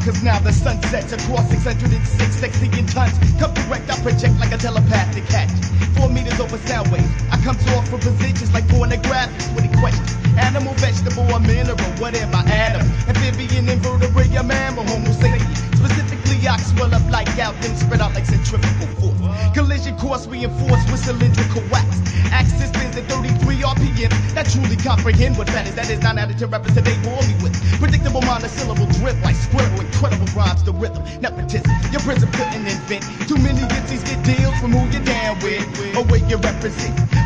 cause now the sun sets across 606 sextillion tons. Come direct, I project like a telepathic hatch. 4 meters over sound waves. I come to offer positions like pornographic with a question. Animal, vegetable, or mineral, what am I? Atom, amphibian, invertebrate, a mammal, homo sapien. Specifically, I swell up like gout, then spread out like centrifugal force. Collision course reinforced with cylindrical wax. Axis spins at 33 RPM. That truly comprehend what that is. That is not added to rappers that they bore me with. Predictable monosyllable drip like scribble. Incredible rhymes, the rhythm, nepotism. Your prison couldn't invent. Too many gypsies get deals from who you're down with or where you represent.